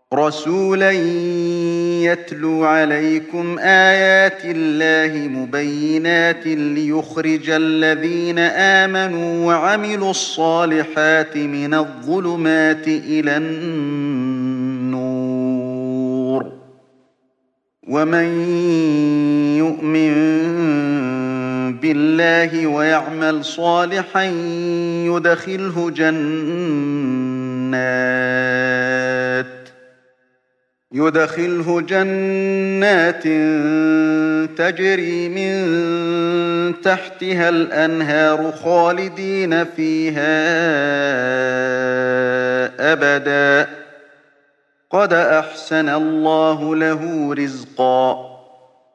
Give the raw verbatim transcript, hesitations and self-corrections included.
رسولا يتلو عليكم آيات الله مبينات ليخرج الذين آمنوا وعملوا الصالحات من الظلمات إلى النور ومن يؤمن بالله ويعمل صالحا يدخله جنات يدخله جنات تجري من تحتها الأنهار خالدين فيها أبدا قد أحسن الله له رزقا